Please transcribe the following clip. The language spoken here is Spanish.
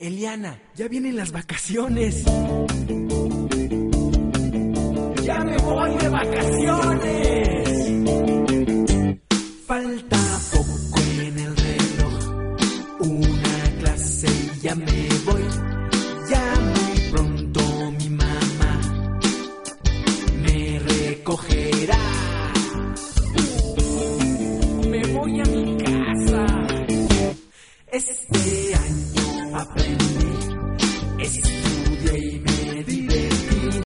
Eliana, ya vienen las vacaciones. ¡Ya me voy de vacaciones!